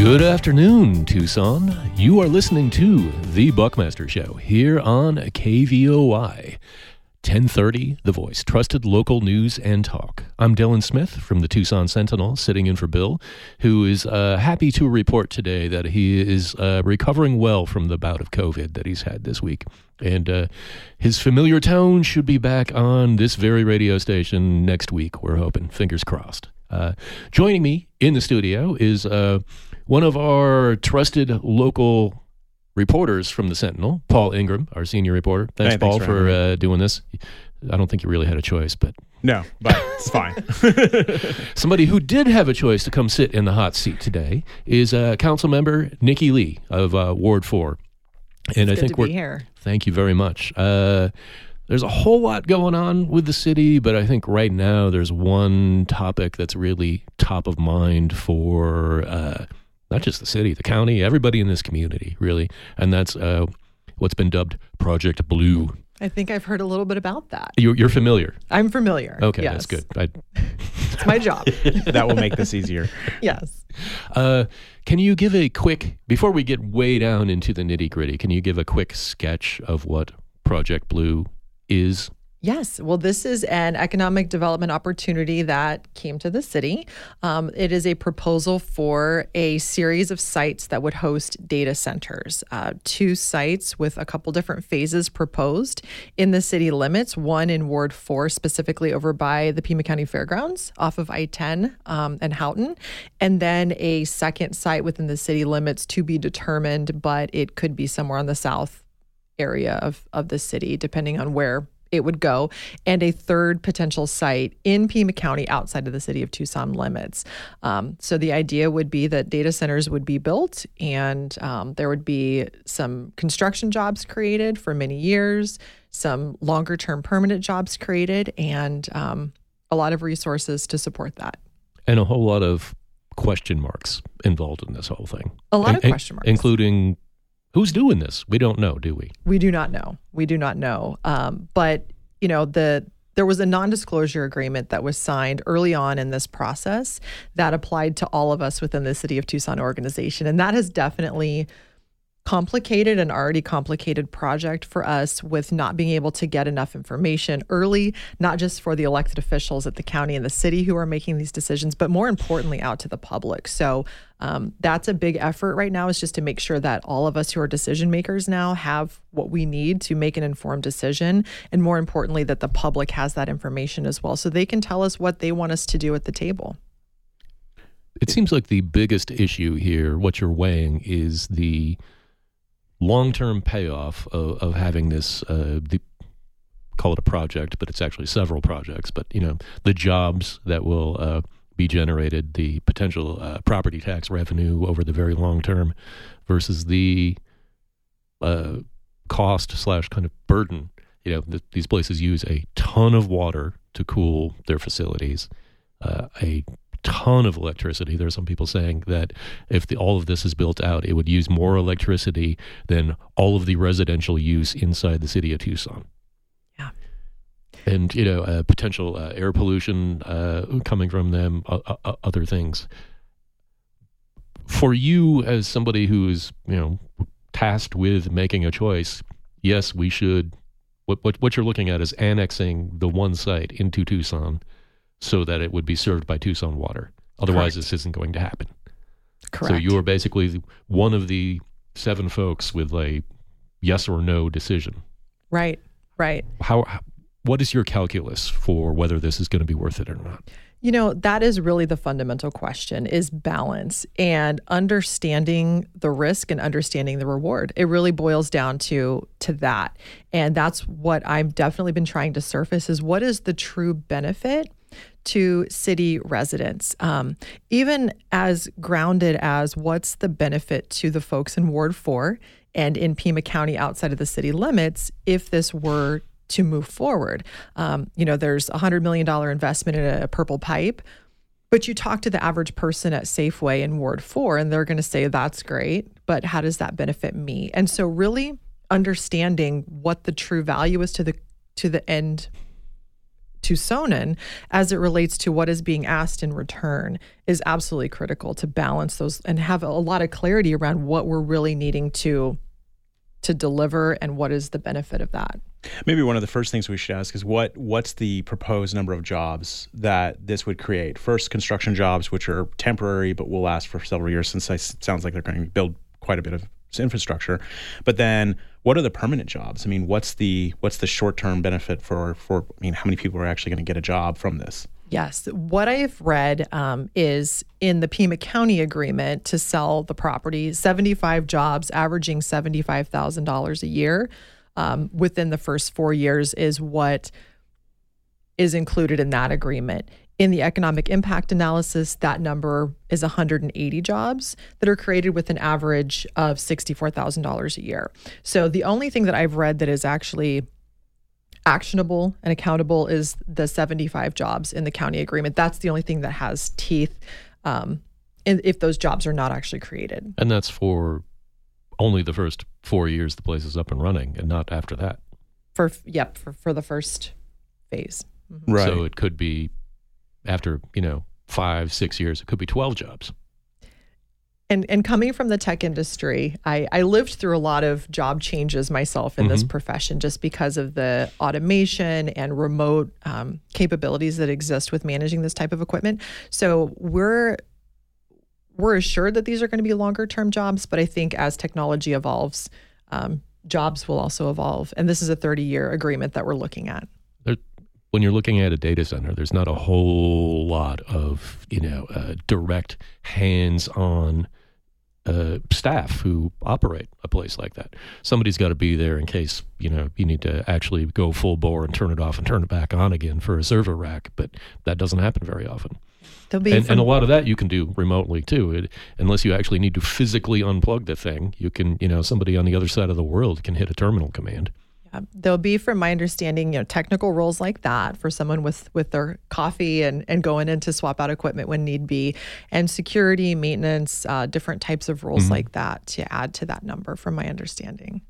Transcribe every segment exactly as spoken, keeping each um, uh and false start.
Good afternoon, Tucson. You are listening to The Buckmaster Show here on K V O I. ten thirty, The Voice, trusted local news and talk. I'm Dylan Smith from the Tucson Sentinel, sitting in for Bill, who is uh, happy to report today that he is uh, recovering well from the bout of COVID that he's had this week. And uh, his familiar tone should be back on this very radio station next week, we're hoping. Fingers crossed. Uh, joining me in the studio is uh, one of our trusted local reporters from the Sentinel, Paul Ingram, our senior reporter. Thanks, hey, Paul, thanks for, for uh, doing this. I don't think you really had a choice, but... No, but it's fine. Somebody who did have a choice to come sit in the hot seat today is uh, Council Member Nikki Lee of uh, Ward four. And it's I good think to we're be here. Thank you very much. Uh, there's a whole lot going on with the city, but I think right now there's one topic that's really top of mind for... Uh, not just the city, the county, everybody in this community, really. And that's uh, what's been dubbed Project Blue. I think I've heard a little bit about that. You're, you're familiar? I'm familiar. Okay, yes. that's good. I, it's my job. That will make this easier. Yes. Uh, can you give a quick, before we get way down into the nitty gritty, can you give a quick sketch of what Project Blue is? Yes. Well, this is an economic development opportunity that came to the city. Um, it is a proposal for a series of sites that would host data centers. Uh, two sites with a couple different phases proposed in the city limits, one in Ward four, specifically over by the Pima County Fairgrounds off of I ten um, and Houghton, and then a second site within the city limits to be determined, but it could be somewhere on the south area of, of the city, depending on where it would go, and a third potential site in Pima County outside of the city of Tucson limits. Um, so the idea would be that data centers would be built, and um, there would be some construction jobs created for many years, some longer term permanent jobs created, and um, a lot of resources to support that. And a whole lot of question marks involved in this whole thing. A lot in, of question marks. Including... Who's doing this? We don't know, do we? We do not know. We do not know. Um, but, you know, the there was a non-disclosure agreement that was signed early on in this process that applied to all of us within the City of Tucson organization. And that has definitely complicated an already complicated project for us with not being able to get enough information early, not just for the elected officials at the county and the city who are making these decisions, but more importantly out to the public. So um, that's a big effort right now, is just to make sure that all of us who are decision makers now have what we need to make an informed decision. And more importantly, that the public has that information as well, so they can tell us what they want us to do at the table. It seems like the biggest issue here, what you're weighing, is the long-term payoff of, of having this, uh, the, call it a project, but it's actually several projects, but, you know, the jobs that will uh, be generated, the potential uh, property tax revenue over the very long term versus the uh, cost slash kind of burden. You know, th- these places use a ton of water to cool their facilities, uh, a ton of electricity. There are some people saying that if the, all of this is built out, it would use more electricity than all of the residential use inside the city of Tucson. Yeah. And, you know, uh, potential uh, air pollution uh, coming from them, uh, uh, other things. For you as somebody who is, you know, tasked with making a choice, yes, we should, what, what, what you're looking at is annexing the one site into Tucson so that it would be served by Tucson Water. Otherwise, Correct. This isn't going to happen. Correct. So you are basically one of the seven folks with a yes or no decision. Right, right. How? What is your calculus for whether this is going to be worth it or not? You know, that is really the fundamental question, is balance and understanding the risk and understanding the reward. It really boils down to to that. And that's what I've definitely been trying to surface, is what is the true benefit to city residents, um, even as grounded as what's the benefit to the folks in Ward four and in Pima County outside of the city limits if this were to move forward. Um, you know, there's a one hundred million dollars investment in a purple pipe, but you talk to the average person at Safeway in Ward four and they're going to say, that's great, but how does that benefit me? And so really understanding what the true value is to the to the end Tucsonan as it relates to what is being asked in return is absolutely critical to balance those and have a lot of clarity around what we're really needing to to deliver and what is the benefit of that. Maybe one of the first things we should ask is what what's the proposed number of jobs that this would create? First, construction jobs, which are temporary but will last for several years, since it sounds like they're going to build quite a bit of infrastructure. But then, what are the permanent jobs? I mean, what's the what's the short-term benefit for for? I mean, how many people are actually going to get a job from this? Yes. What I've read um, is in the Pima County agreement to sell the property, seventy-five jobs averaging seventy-five thousand dollars a year um, within the first four years is what is included in that agreement. In the economic impact analysis, that number is one hundred eighty jobs that are created with an average of sixty-four thousand dollars a year. So the only thing that I've read that is actually actionable and accountable is the seventy-five jobs in the county agreement. That's the only thing that has teeth um, in, if those jobs are not actually created. And that's for only the first four years the place is up and running, and not after that. For Yep, for, for the first phase. Mm-hmm. Right. So it could be after, you know, five, six years, it could be twelve jobs. And and coming from the tech industry, I, I lived through a lot of job changes myself in mm-hmm. this profession just because of the automation and remote um, capabilities that exist with managing this type of equipment. So we're we're assured that these are going to be longer term jobs, but I think as technology evolves, um, jobs will also evolve. And this is a thirty year agreement that we're looking at. There, when you're looking at a data center, there's not a whole lot of, you know, uh, direct hands-on Uh, staff who operate a place like that. Somebody's got to be there in case, you know, you need to actually go full bore and turn it off and turn it back on again for a server rack, but that doesn't happen very often. Be and, from- and a lot of that you can do remotely too. It, unless you actually need to physically unplug the thing, you can, you know, somebody on the other side of the world can hit a terminal command. Yeah, there'll be, from my understanding, you know, technical roles like that for someone with, with their coffee and, and going in to swap out equipment when need be, and security, maintenance, uh, different types of roles mm-hmm. like that to add to that number, from my understanding.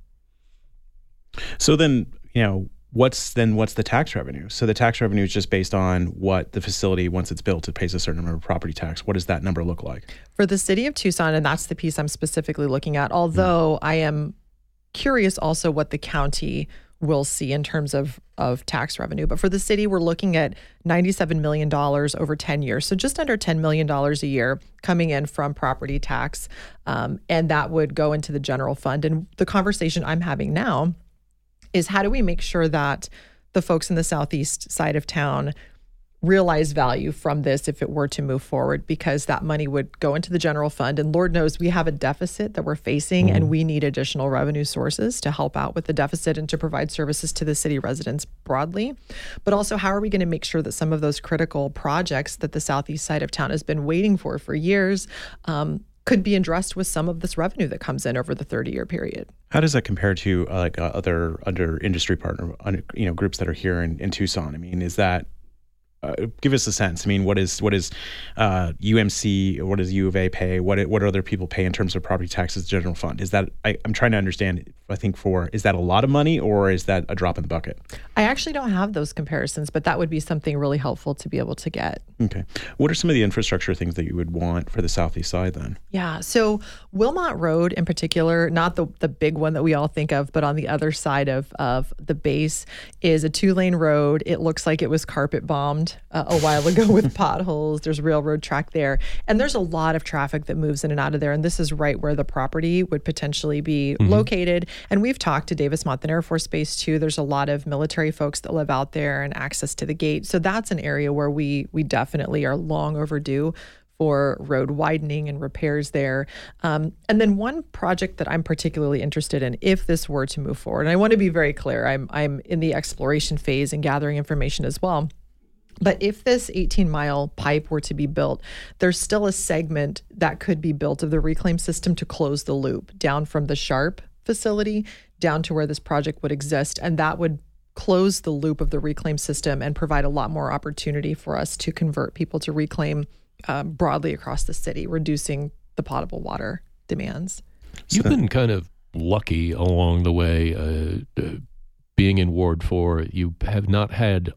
So then, you know, what's then what's the tax revenue? So the tax revenue is just based on what the facility, once it's built, it pays a certain number of property tax. What does that number look like? For the city of Tucson, and that's the piece I'm specifically looking at, although mm-hmm. I am curious also what the county will see in terms of, of tax revenue. But for the city, we're looking at ninety-seven million dollars over ten years. So just under ten million dollars a year coming in from property tax. Um, and that would go into the general fund. And the conversation I'm having now is how do we make sure that the folks in the southeast side of town realize value from this if it were to move forward, because that money would go into the general fund. And Lord knows we have a deficit that we're facing mm-hmm. and we need additional revenue sources to help out with the deficit and to provide services to the city residents broadly. But also, how are we going to make sure that some of those critical projects that the southeast side of town has been waiting for for years um, could be addressed with some of this revenue that comes in over the thirty year period? How does that compare to uh, like uh, other other industry partner, you know, groups that are here in, in Tucson? I mean, is that Uh, give us a sense. I mean, what is what is uh, U M C? What does U of A pay? What what do other people pay in terms of property taxes, general fund? Is that I, I'm trying to understand. I think for is that a lot of money or is that a drop in the bucket? I actually don't have those comparisons, but that would be something really helpful to be able to get. Okay, what are some of the infrastructure things that you would want for the southeast side then? Yeah, so Wilmot Road in particular, not the the big one that we all think of, but on the other side of of the base is a two lane road. It looks like it was carpet bombed Uh, a while ago with potholes. There's a railroad track there. And there's a lot of traffic that moves in and out of there. And this is right where the property would potentially be mm-hmm. located. And we've talked to Davis Monthan Air Force Base too. There's a lot of military folks that live out there and access to the gate. So that's an area where we we definitely are long overdue for road widening and repairs there. Um, and then one project that I'm particularly interested in, if this were to move forward, and I want to be very clear, I'm I'm in the exploration phase and gathering information as well. But if this eighteen mile pipe were to be built, there's still a segment that could be built of the reclaim system to close the loop down from the Sharp facility down to where this project would exist. And that would close the loop of the reclaim system and provide a lot more opportunity for us to convert people to reclaim um, broadly across the city, reducing the potable water demands. You've been kind of lucky along the way, uh, uh, being in Ward four. You have not had a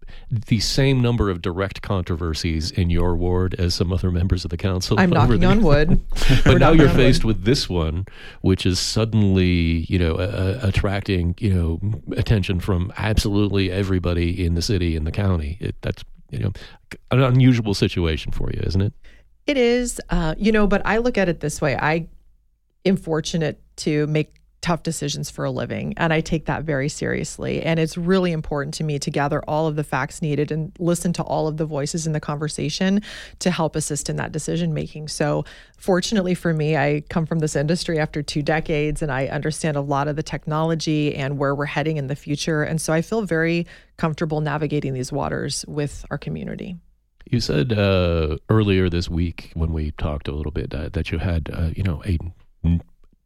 the same number of direct controversies in your ward as some other members of the council. I'm knocking the, on wood. But now you're faced wood. with this one, which is suddenly, you know, uh, attracting, you know, attention from absolutely everybody in the city and the county. It, that's, you know, an unusual situation for you, isn't it? It is, uh, you know, but I look at it this way. I am fortunate to make tough decisions for a living, and I take that very seriously. And it's really important to me to gather all of the facts needed and listen to all of the voices in the conversation to help assist in that decision making. So fortunately for me, I come from this industry after two decades, and I understand a lot of the technology and where we're heading in the future. And so I feel very comfortable navigating these waters with our community. You said uh, earlier this week when we talked a little bit uh, that you had, uh, you know, a n-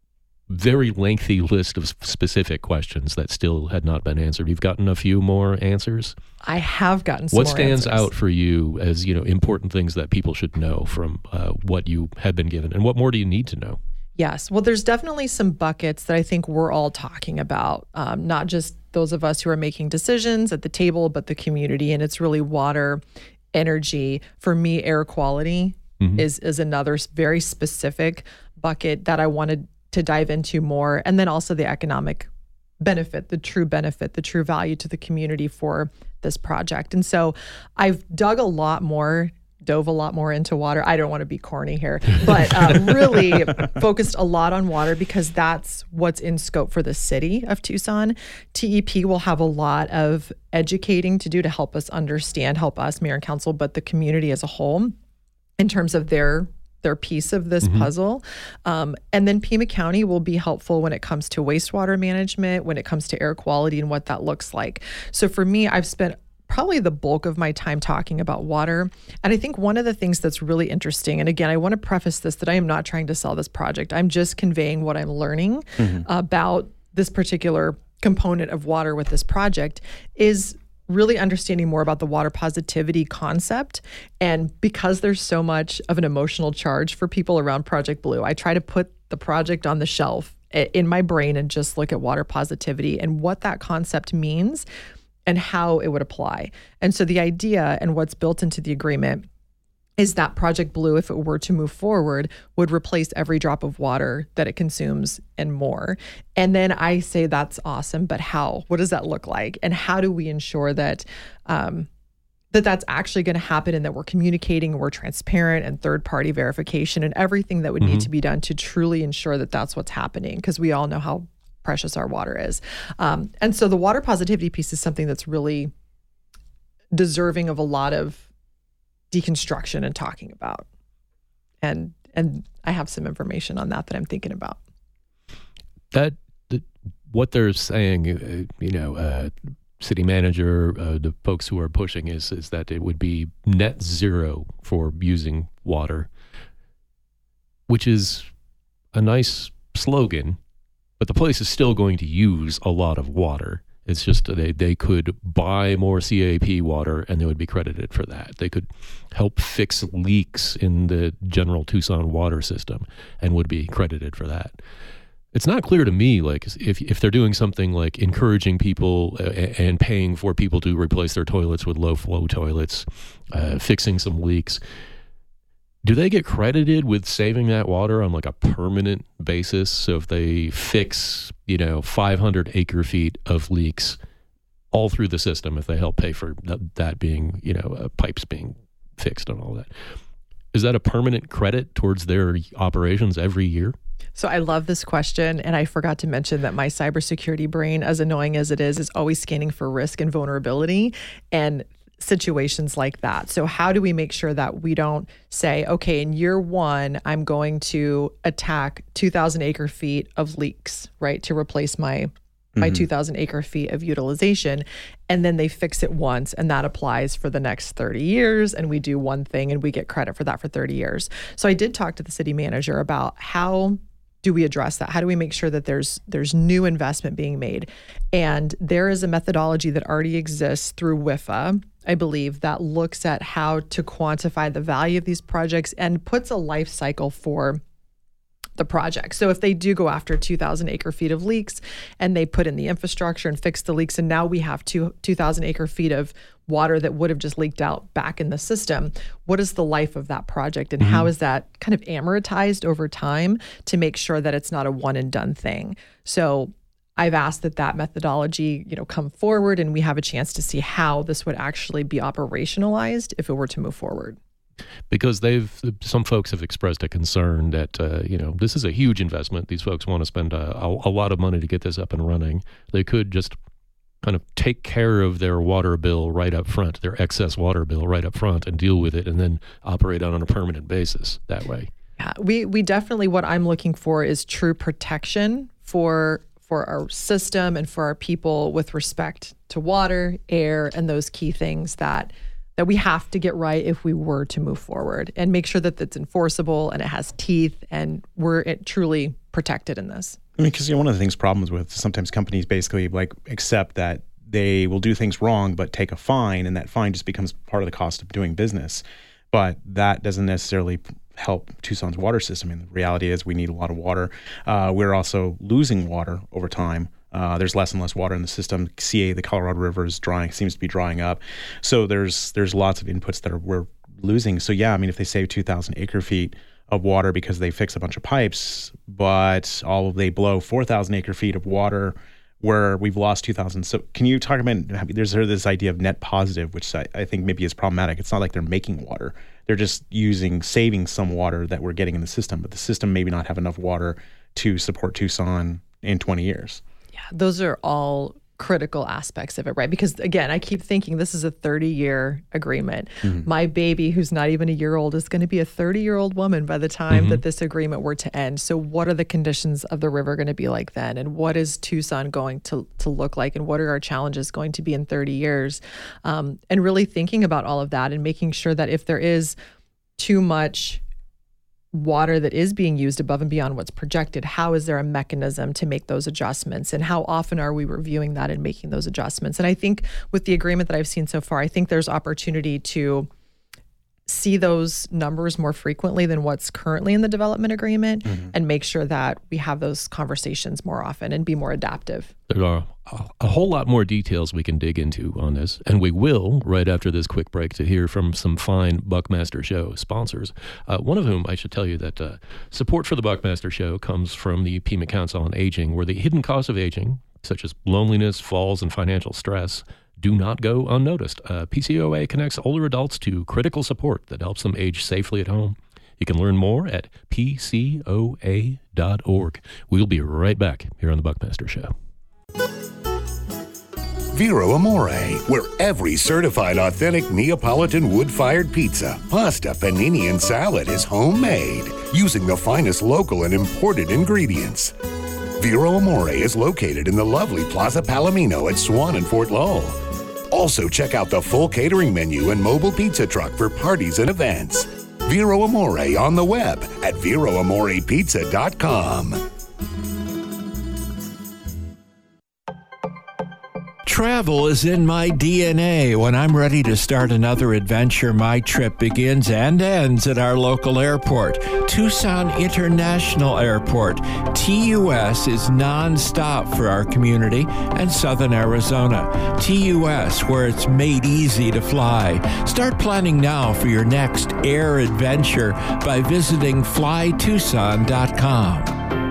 very lengthy list of specific questions that still had not been answered. You've gotten a few more answers? I have gotten some what more stands answers. out for you as, you know, important things that people should know from uh, what you have been given, and what more do you need to know? Yes. Well, there's definitely some buckets that I think we're all talking about, um, not just those of us who are making decisions at the table, but the community. And it's really water, energy. For me, air quality mm-hmm. is is another very specific bucket that I wanted to dive into more. And then also the economic benefit, the true benefit, the true value to the community for this project. And so I've dug a lot more, dove a lot more into water. I don't want to be corny here, but uh, really focused a lot on water because that's what's in scope for the city of Tucson. T E P will have a lot of educating to do to help us understand, help us, mayor and council, but the community as a whole in terms of their their piece of this mm-hmm. puzzle. Um, and then Pima County will be helpful when it comes to wastewater management, when it comes to air quality and what that looks like. So for me, I've spent probably the bulk of my time talking about water. And I think one of the things that's really interesting, and again, I want to preface this that I am not trying to sell this project. I'm just conveying what I'm learning mm-hmm. about this particular component of water with this project, is really understanding more about the water positivity concept. And because there's so much of an emotional charge for people around Project Blue, I try to put the project on the shelf in my brain and just look at water positivity and what that concept means and how it would apply. And so the idea and what's built into the agreement is that Project Blue, if it were to move forward, would replace every drop of water that it consumes and more. And then I say, that's awesome, but how? What does that look like? And how do we ensure that um, that that's actually going to happen and that we're communicating and we're transparent and third-party verification and everything that would mm-hmm. need to be done to truly ensure that that's what's happening, because we all know how precious our water is. Um, and so the water positivity piece is something that's really deserving of a lot of deconstruction and talking about. And and I have some information on that that I'm thinking about. That, that what they're saying, uh, you know, uh, city manager, uh, the folks who are pushing is is that it would be net zero for using water, which is a nice slogan, but the place is still going to use a lot of water. It's just they, they could buy more C A P water and they would be credited for that. They could help fix leaks in the general Tucson water system and would be credited for that. It's not clear to me, like, if if they're doing something like encouraging people uh, and paying for people to replace their toilets with low-flow toilets, uh, fixing some leaks, do they get credited with saving that water on like a permanent basis? So if they fix, you know, five hundred acre feet of leaks all through the system, if they help pay for that, that being, you know, uh, pipes being fixed and all that, is that a permanent credit towards their operations every year? So I love this question. And I forgot to mention that my cybersecurity brain, as annoying as it is, is always scanning for risk and vulnerability and situations like that. So how do we make sure that we don't say, okay, in year one, I'm going to attack two thousand acre feet of leaks, right, to replace my my mm-hmm. two thousand acre feet of utilization. And then they fix it once and that applies for the next thirty years. And we do one thing and we get credit for that for thirty years. So I did talk to the city manager about how do we address that? How do we make sure that there's there's new investment being made? And there is a methodology that already exists through W I F A, I believe, that looks at how to quantify the value of these projects and puts a life cycle for the project. So if they do go after two thousand acre feet of leaks and they put in the infrastructure and fix the leaks, and now we have two 2,000 acre feet of water that would have just leaked out back in the system, what is the life of that project, and mm-hmm. how is that kind of amortized over time to make sure that it's not a one and done thing? So I've asked that that methodology, you know, come forward, and we have a chance to see how this would actually be operationalized if it were to move forward. Because they've, some folks have expressed a concern that, uh, you know, this is a huge investment. These folks want to spend a, a, a lot of money to get this up and running. They could just kind of take care of their water bill right up front, their excess water bill right up front, and deal with it, and then operate on a permanent basis that way. Yeah, we we definitely, what I'm looking for is true protection for for our system and for our people with respect to water, air, and those key things that that we have to get right if we were to move forward, and make sure that it's enforceable and it has teeth and we're truly protected in this. I mean, because you know, one of the things problems with sometimes companies basically like accept that they will do things wrong but take a fine, and that fine just becomes part of the cost of doing business. But that doesn't necessarily help Tucson's water system. I mean, the reality is we need a lot of water. Uh, we're also losing water over time. Uh, there's less and less water in the system. C A, the Colorado River, is drying, seems to be drying up. So there's there's lots of inputs that are we're losing. So yeah, I mean, if they save two thousand acre feet of water because they fix a bunch of pipes, but all they blow four thousand acre feet of water where we've lost two thousand. So can you talk about, there's this idea of net positive, which I, I think maybe is problematic. It's not like they're making water. They're just using, saving some water that we're getting in the system, but the system maybe not have enough water to support Tucson in twenty years. Yeah, those are all critical aspects of it, right? Because again, I keep thinking this is a thirty-year agreement. Mm-hmm. My baby, who's not even a year old, is going to be a thirty-year-old woman by the time mm-hmm. that this agreement were to end. So what are the conditions of the river going to be like then? And what is Tucson going to, to look like? And what are our challenges going to be in thirty years? Um, and really thinking about all of that and making sure that if there is too much water that is being used above and beyond what's projected, how is there a mechanism to make those adjustments, and how often are we reviewing that and making those adjustments? And I think with the agreement that I've seen so far, I think there's opportunity to see those numbers more frequently than what's currently in the development agreement, mm-hmm. and make sure that we have those conversations more often and be more adaptive. There are a whole lot more details we can dig into on this, and we will right after this quick break to hear from some fine Buckmaster Show sponsors, uh, one of whom I should tell you that uh, support for the Buckmaster Show comes from the Pima Council on Aging, where the hidden costs of aging, such as loneliness, falls, and financial stress, do not go unnoticed. Uh, P C O A connects older adults to critical support that helps them age safely at home. You can learn more at P C O A dot org. We'll be right back here on the Buckmaster Show. Vero Amore, where every certified authentic Neapolitan wood-fired pizza, pasta, panini, and salad is homemade using the finest local and imported ingredients. Vero Amore is located in the lovely Plaza Palomino at Swan and Fort Lowell. Also, check out the full catering menu and mobile pizza truck for parties and events. Vero Amore on the web at vero amore pizza dot com. Travel is in my D N A. When I'm ready to start another adventure, my trip begins and ends at our local airport, Tucson International Airport. T U S is nonstop for our community and Southern Arizona. T U S, where it's made easy to fly. Start planning now for your next air adventure by visiting fly tucson dot com.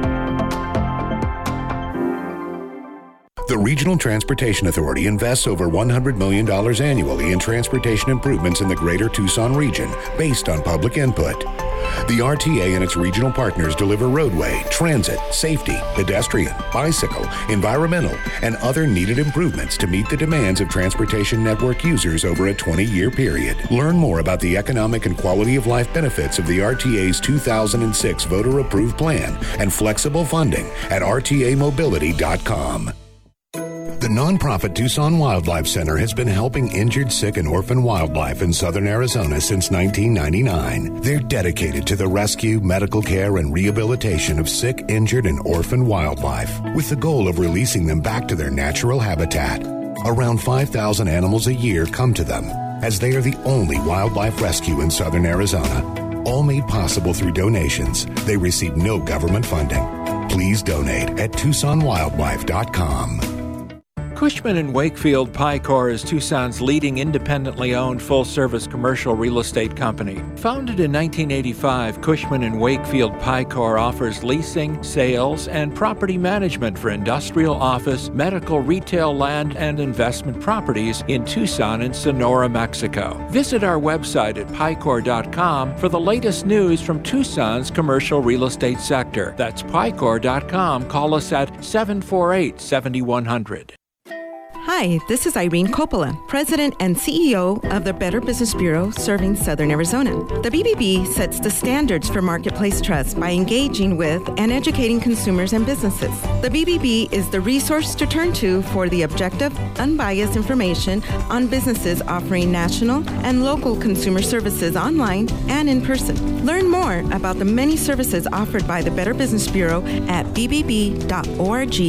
The Regional Transportation Authority invests over one hundred million dollars annually in transportation improvements in the greater Tucson region based on public input. The R T A and its regional partners deliver roadway, transit, safety, pedestrian, bicycle, environmental, and other needed improvements to meet the demands of transportation network users over a twenty-year period. Learn more about the economic and quality of life benefits of the R T A's two thousand six voter-approved plan and flexible funding at r t a mobility dot com. The nonprofit Tucson Wildlife Center has been helping injured, sick, and orphan wildlife in southern Arizona since nineteen ninety-nine. They're dedicated to the rescue, medical care, and rehabilitation of sick, injured, and orphan wildlife, with the goal of releasing them back to their natural habitat. Around five thousand animals a year come to them, as they are the only wildlife rescue in southern Arizona. All made possible through donations. They receive no government funding. Please donate at tucson wildlife dot com. Cushman and Wakefield Picor is Tucson's leading independently owned full-service commercial real estate company. Founded in nineteen eighty-five, Cushman and Wakefield Picor offers leasing, sales, and property management for industrial, office, medical, retail, land, and investment properties in Tucson and Sonora, Mexico. Visit our website at picor dot com for the latest news from Tucson's commercial real estate sector. That's picor dot com. Call us at seven four eight, seven one zero zero. Hi, this is Irene Coppola, President and C E O of the Better Business Bureau serving Southern Arizona. The B B B sets the standards for marketplace trust by engaging with and educating consumers and businesses. The B B B is the resource to turn to for the objective, unbiased information on businesses offering national and local consumer services online and in person. Learn more about the many services offered by the Better Business Bureau at b b b dot org.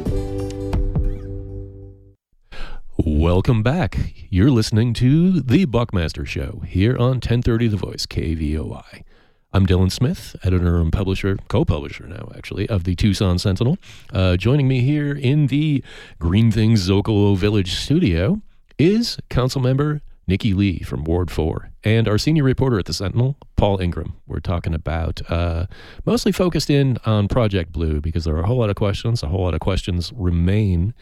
Welcome back. You're listening to The Buckmaster Show here on ten thirty The Voice, K V O I. I'm Dylan Smith, editor and publisher, co-publisher now, actually, of the Tucson Sentinel. Uh, joining me here in the Green Things Zocalo Village studio is Councilmember Nikki Lee from Ward four and our senior reporter at the Sentinel, Paul Ingram. We're talking about uh, mostly focused in on Project Blue because there are a whole lot of questions. A whole lot of questions remain.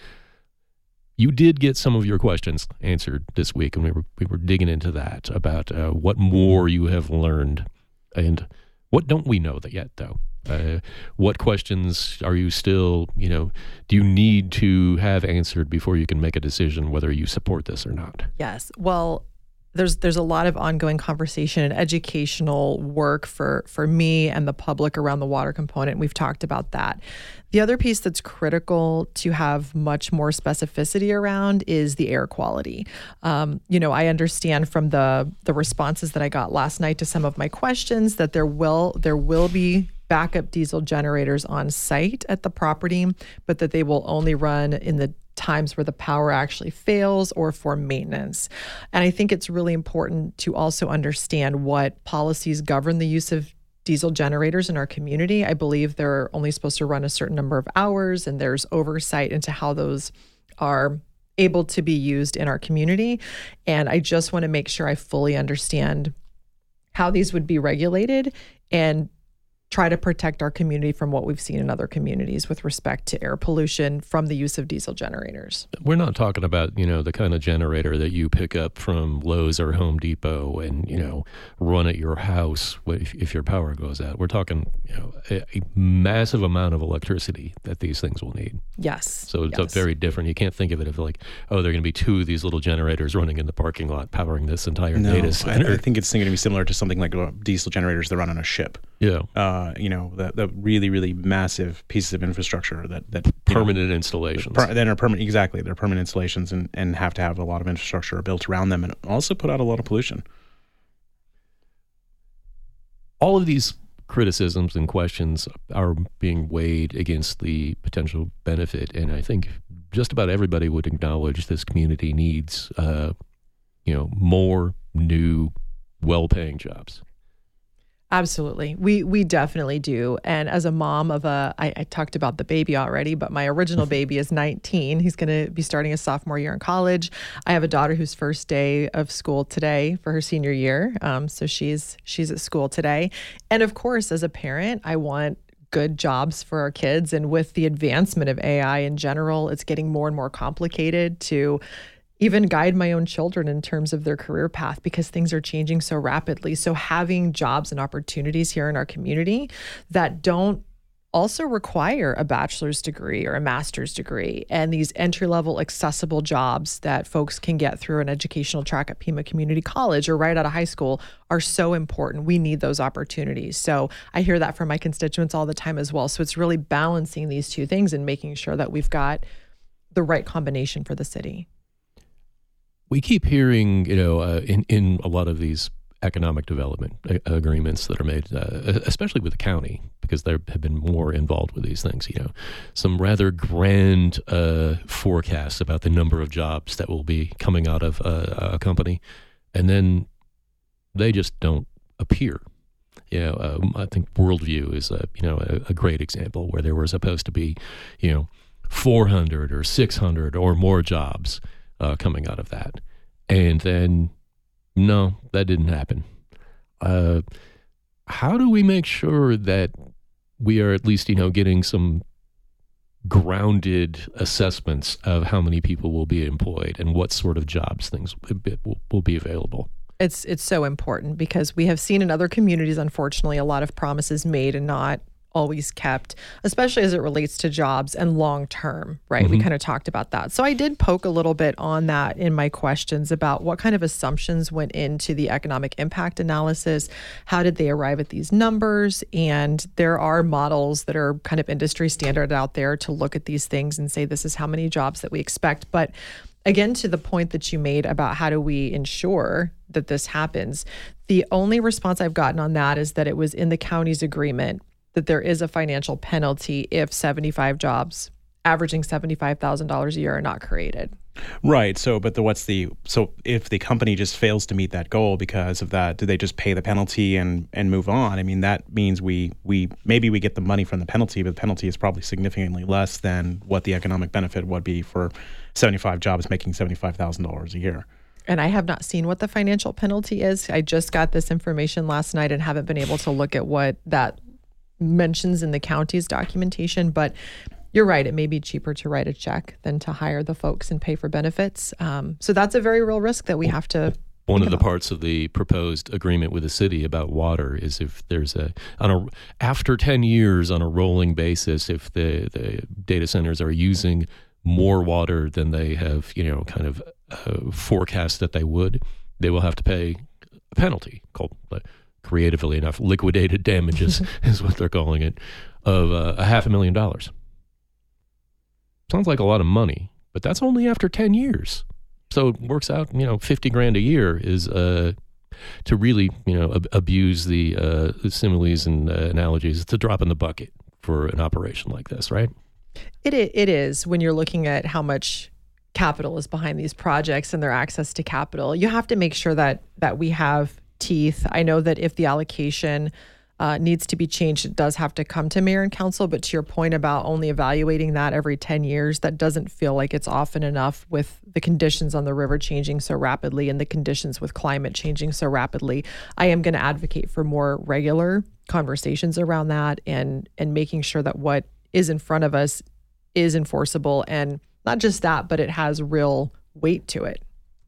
You did get some of your questions answered this week, and we were we were digging into that about uh, what more you have learned, and what don't we know that yet, though. Uh, what questions are you still, you know, do you need to have answered before you can make a decision whether you support this or not? Yes. Well, there's there's a lot of ongoing conversation and educational work for for me and the public around the water component. We've talked about that. The other piece that's critical to have much more specificity around is the air quality. Um, you know, I understand from the the responses that I got last night to some of my questions that there will there will be backup diesel generators on site at the property, but that they will only run in the times where the power actually fails or for maintenance. And I think it's really important to also understand what policies govern the use of diesel generators in our community. I believe they're only supposed to run a certain number of hours, and there's oversight into how those are able to be used in our community. And I just want to make sure I fully understand how these would be regulated and try to protect our community from what we've seen in other communities with respect to air pollution from the use of diesel generators. We're not talking about, you know, the kind of generator that you pick up from Lowe's or Home Depot and, you know, run at your house if, if your power goes out. We're talking, you know, a, a massive amount of electricity that these things will need. Yes. So it's yes. a very different. You can't think of it as like, oh, there are going to be two of these little generators running in the parking lot powering this entire no, data center. I, I think it's going to be similar to something like diesel generators that run on a ship. Yeah. Uh, you know, the, the really, really massive pieces of infrastructure that, that permanent know, installations. Per, that are permanent, exactly. They're permanent installations and, and have to have a lot of infrastructure built around them and also put out a lot of pollution. All of these criticisms and questions are being weighed against the potential benefit. And I think just about everybody would acknowledge this community needs, uh, you know, more new, well-paying jobs. Absolutely. We we definitely do. And as a mom of a, I, I talked about the baby already, but my original baby is nineteen. He's going to be starting his sophomore year in college. I have a daughter whose first day of school today for her senior year. Um, so she's she's at school today. And of course, as a parent, I want good jobs for our kids. And with the advancement of A I in general, it's getting more and more complicated to even guide my own children in terms of their career path because things are changing so rapidly. So having jobs and opportunities here in our community that don't also require a bachelor's degree or a master's degree, and these entry-level accessible jobs that folks can get through an educational track at Pima Community College or right out of high school are so important. We need those opportunities. So I hear that from my constituents all the time as well. So it's really balancing these two things and making sure that we've got the right combination for the city. We keep hearing, you know, uh, in, in a lot of these economic development a- agreements that are made, uh, especially with the county, because they have been more involved with these things, you know, some rather grand uh, forecasts about the number of jobs that will be coming out of uh, a company, and then they just don't appear. You know, um, I think Worldview is, a, you know, a, a great example where there were supposed to be, you know, four hundred or six hundred or more jobs uh, coming out of that. And then, no, that didn't happen. Uh, how do we make sure that we are at least, you know, getting some grounded assessments of how many people will be employed and what sort of jobs things will, will be available? It's it's so important because we have seen in other communities, unfortunately, a lot of promises made and not always kept, especially as it relates to jobs and long term, right? Mm-hmm. We kind of talked about that. So I did poke a little bit on that in my questions about what kind of assumptions went into the economic impact analysis. How did they arrive at these numbers? And there are models that are kind of industry standard out there to look at these things and say, this is how many jobs that we expect. But again, to the point that you made about how do we ensure that this happens, the only response I've gotten on that is that it was in the county's agreement that there is a financial penalty if seventy-five jobs averaging seventy-five thousand dollars a year are not created. Right. So, but the, what's the, so if the company just fails to meet that goal because of that, do they just pay the penalty and, and move on? I mean, that means we, we, maybe we get the money from the penalty, but the penalty is probably significantly less than what the economic benefit would be for seventy-five jobs making seventy-five thousand dollars a year. And I have not seen what the financial penalty is. I just got this information last night and haven't been able to look at what that mentions in the county's documentation, but you're right. It may be cheaper to write a check than to hire the folks and pay for benefits. Um, so that's a very real risk that we have to. One of the parts of the proposed agreement with the city about water is if there's a, on a after ten years on a rolling basis, if the, the data centers are using more water than they have, you know, kind of uh, forecast that they would, they will have to pay a penalty called, uh, creatively enough, liquidated damages is what they're calling it, of uh, a half a million dollars. Sounds like a lot of money, but that's only after ten years. So it works out, you know, fifty grand a year is uh, to really, you know, ab- abuse the, uh, the similes and uh, analogies. It's a drop in the bucket for an operation like this, right? It It is when you're looking at how much capital is behind these projects and their access to capital. You have to make sure that that we have teeth. I know that if the allocation uh, needs to be changed, it does have to come to mayor and council. But to your point about only evaluating that every ten years, that doesn't feel like it's often enough with the conditions on the river changing so rapidly and the conditions with climate changing so rapidly. I am going to advocate for more regular conversations around that and and making sure that what is in front of us is enforceable, and not just that, but it has real weight to it.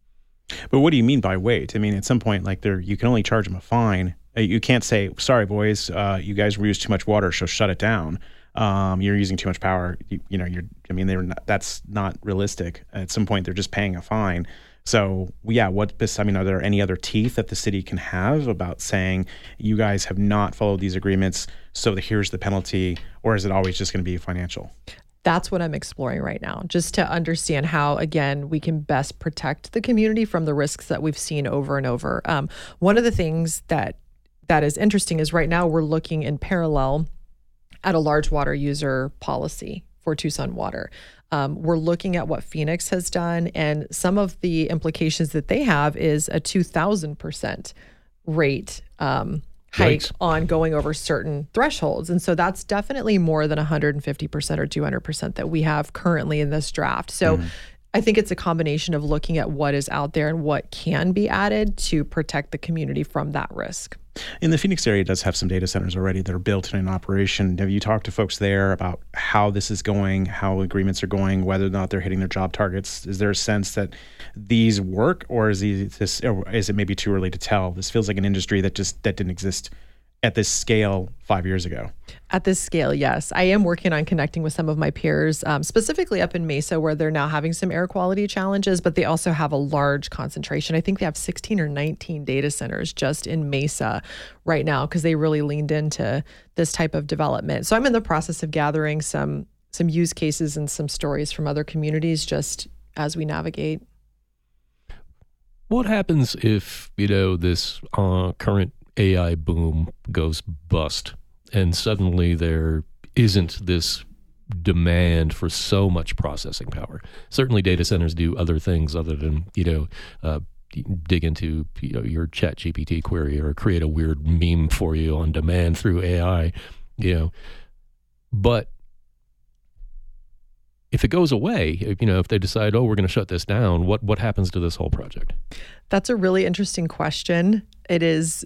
But what do you mean by weight? I mean, at some point, like there, you can only charge them a fine. You can't say, sorry, boys, uh, you guys used too much water, so shut it down. Um, you're using too much power. You, you know, you're, I mean, they're not, that's not realistic. At some point, they're just paying a fine. So yeah, what, I mean, are there any other teeth that the city can have about saying you guys have not followed these agreements, so here's the penalty, or is it always just going to be financial? That's what I'm exploring right now, just to understand how, again, we can best protect the community from the risks that we've seen over and over. Um, one of the things that that is interesting is right now we're looking in parallel at a large water user policy for Tucson Water. Um, we're looking at what Phoenix has done, and some of the implications that they have is a two thousand percent rate um, hike Yikes. on going over certain thresholds. And so that's definitely more than one hundred fifty percent or two hundred percent that we have currently in this draft. So mm. I think it's a combination of looking at what is out there and what can be added to protect the community from that risk. In the Phoenix area, it does have some data centers already that are built and in operation. Have you talked to folks there about how this is going, how agreements are going, whether or not they're hitting their job targets? Is there a sense that these work, or is this, or is it maybe too early to tell? This feels like an industry that just that didn't exist at this scale five years ago. At this scale, yes. I am working on connecting with some of my peers, um, specifically up in Mesa, where they're now having some air quality challenges, but they also have a large concentration. I think they have sixteen or nineteen data centers just in Mesa right now because they really leaned into this type of development. So I'm in the process of gathering some some use cases and some stories from other communities just as we navigate. What happens if, you know, this uh, current A I boom goes bust and suddenly there isn't this demand for so much processing power? Certainly data centers do other things other than, you know, uh, dig into, you know, your Chat G P T query or create a weird meme for you on demand through A I, you know. But if it goes away, if, you know, if they decide, oh, we're going to shut this down, what what happens to this whole project? That's a really interesting question. It is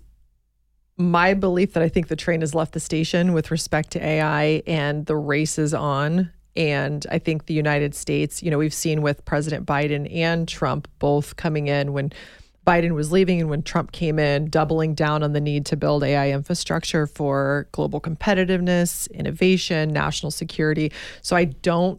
my belief that I think the train has left the station with respect to A I, and the race is on. And I think the United States, you know, we've seen with President Biden and Trump both coming in when Biden was leaving and when Trump came in, doubling down on the need to build A I infrastructure for global competitiveness, innovation, national security. So I don't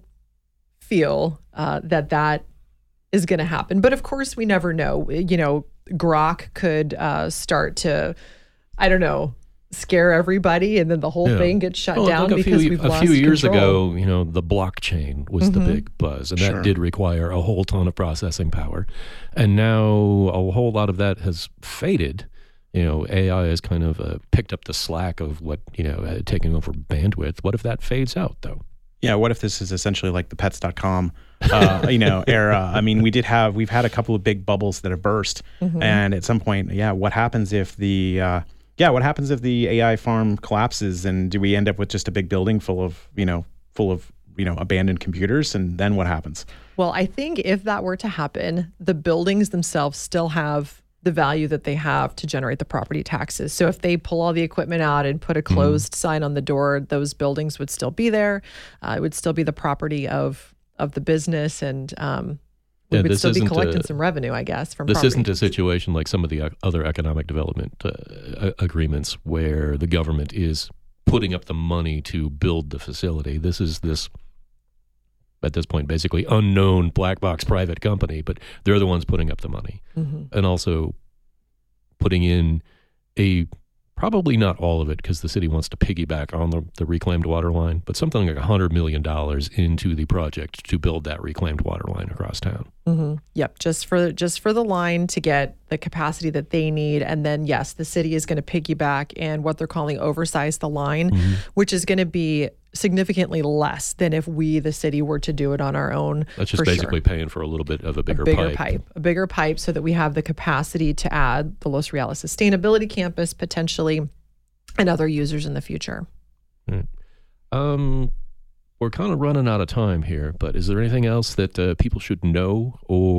feel uh, that that is going to happen. But of course, we never know. You know, Grok could uh, start to, I don't know, scare everybody, and then the whole Yeah. thing gets shut Well, down look, a because few, we've a lost few years control. ago, you know, the blockchain was the Mhm. big buzz, and Sure. that did require a whole ton of processing power. And now a whole lot of that has faded. You know, A I has kind of uh, picked up the slack of what, you know, uh, taking over bandwidth. What if that fades out, though? Yeah, what if this is essentially like the pets dot com, uh, you know, era? I mean, we did have, we've had a couple of big bubbles that have burst. Mhm. And at some point, yeah, what happens if the, uh, yeah, what happens if the A I farm collapses, and do we end up with just a big building full of, you know, full of, you know, abandoned computers? And then what happens? Well, I think if that were to happen, the buildings themselves still have the value that they have to generate the property taxes. So if they pull all the equipment out and put a closed mm. sign on the door, those buildings would still be there. Uh, it would still be the property of of the business, and um, we Yeah, would this still be isn't collecting a- some revenue, I guess, from This property isn't a taxes. situation like some of the ec- other economic development uh, a- agreements where the government is putting up the money to build the facility. This is this, at this point, basically unknown black box private company, but they're the ones putting up the money. Mhm. And also putting in a, probably not all of it because the city wants to piggyback on the, the reclaimed water line, but something like one hundred million dollars into the project to build that reclaimed water line across town. Mm-hmm. Yep, just for just for the line to get the capacity that they need, and then yes, the city is going to piggyback and what they're calling oversize the line, Mm-hmm. which is going to be significantly less than if we, the city, were to do it on our own. That's just for sure. basically paying for a little bit of a bigger, a bigger pipe. pipe. a bigger pipe, so that we have the capacity to add the Los Reales Sustainability Campus potentially, and other users in the future. Right. Um, we're kind of running out of time here, but is there anything else that uh, people should know,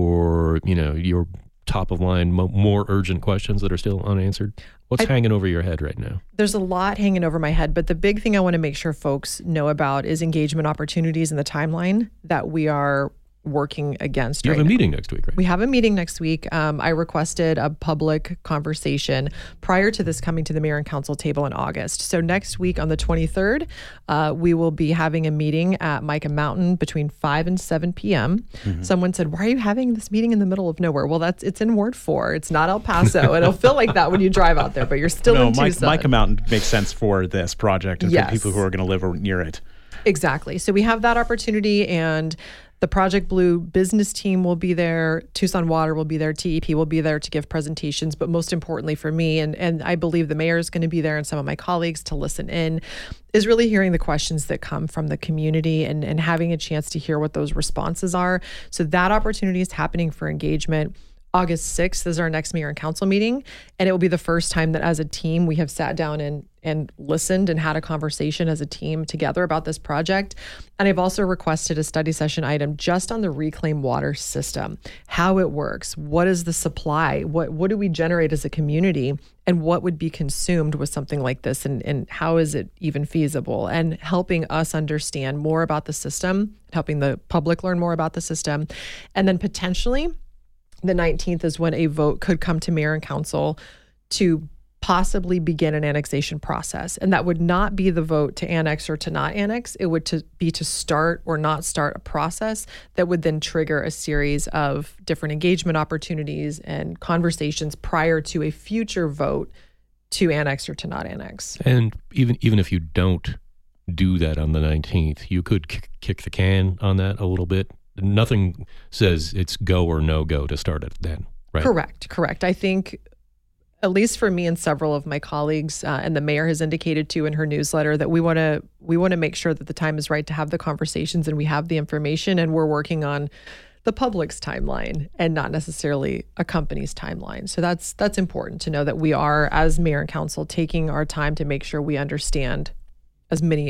or you know, your top of line, mo- more urgent questions that are still unanswered? What's I- hanging over your head right now? There's a lot hanging over my head, but the big thing I want to make sure folks know about is engagement opportunities and the timeline that we are working against You right have a now. meeting next week, right? We have a meeting next week. Um, I requested a public conversation prior to this coming to the mayor and council table in August. So next week on the twenty-third, uh, we will be having a meeting at Micah Mountain between five and seven p.m. Mm-hmm. Someone said, why are you having this meeting in the middle of nowhere? Well, that's it's in Ward four. It's not El Paso. It'll feel like that when you drive out there, but you're still No, in Mike, Tucson. Micah Mountain makes sense for this project and Yes. for people who are going to live near it. Exactly. So we have that opportunity, and the Project Blue business team will be there. Tucson Water will be there. T E P will be there to give presentations. But most importantly for me, and, and I believe the mayor is going to be there and some of my colleagues to listen in, is really hearing the questions that come from the community and, and having a chance to hear what those responses are. So that opportunity is happening for engagement. August sixth is our next mayor and council meeting, and it will be the first time that as a team we have sat down and and listened and had a conversation as a team together about this project. And I've also requested a study session item just on the reclaimed water system, how it works, what is the supply, what what do we generate as a community, and what would be consumed with something like this, and, and how is it even feasible, and helping us understand more about the system, helping the public learn more about the system, and then potentially the nineteenth is when a vote could come to mayor and council to possibly begin an annexation process. And that would not be the vote to annex or to not annex. It would to be to start or not start a process that would then trigger a series of different engagement opportunities and conversations prior to a future vote to annex or to not annex. And even even if you don't do that on the nineteenth, you could k- kick the can on that a little bit. Nothing says it's go or no go to start it then, right? Correct, correct. I think, at least for me and several of my colleagues, uh, and the mayor has indicated too in her newsletter, that we want to we want to make sure that the time is right to have the conversations and we have the information, and we're working on the public's timeline and not necessarily a company's timeline. So that's that's important to know, that we are, as mayor and council, taking our time to make sure we understand as many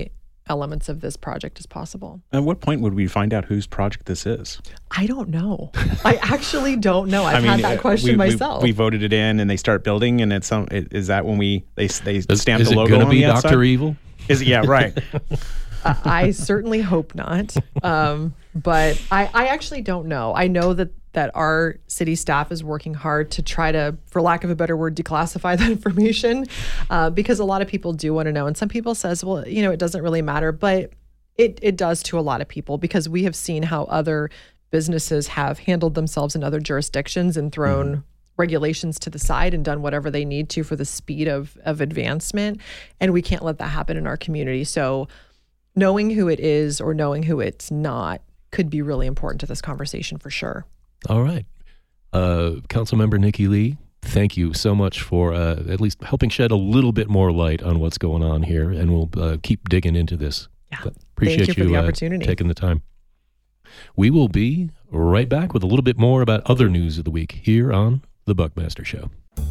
elements of this project as possible. At what point would we find out whose project this is? I don't know. I actually don't know. I've I mean, had that question we, myself. We, we voted it in, and they start building, and it's some. Is that when we they they Is, stamp is the it logo going to on be the outside? Doctor Evil? Is it? Yeah, right. uh, I certainly hope not. Um, but I, I actually don't know. I know that that our city staff is working hard to try to, for lack of a better word, declassify that information, uh, because a lot of people do want to know. And some people says, well, you know, it doesn't really matter, but it it does to a lot of people, because we have seen how other businesses have handled themselves in other jurisdictions and thrown mm-hmm. regulations to the side and done whatever they need to for the speed of of advancement. And we can't let that happen in our community. So knowing who it is or knowing who it's not could be really important to this conversation for sure. All right. Uh, Councilmember Nikki Lee, thank you so much for uh, at least helping shed a little bit more light on what's going on here, and we'll uh, keep digging into this. Yeah. But appreciate Thank you for the uh, opportunity. taking the time. We will be right back with a little bit more about other news of the week here on The Buckmaster Show.